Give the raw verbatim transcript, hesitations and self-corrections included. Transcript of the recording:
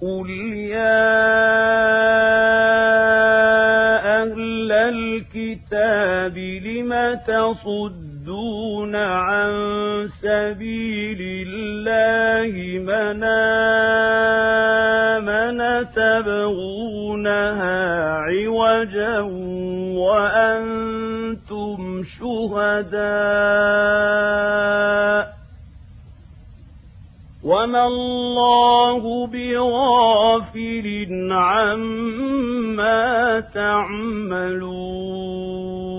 قل يا أهل الكتاب لم تصدون عن سبيل الله من آمن تبغونها عوجا وأنتم شهداء وما الله بغافل عما تعملون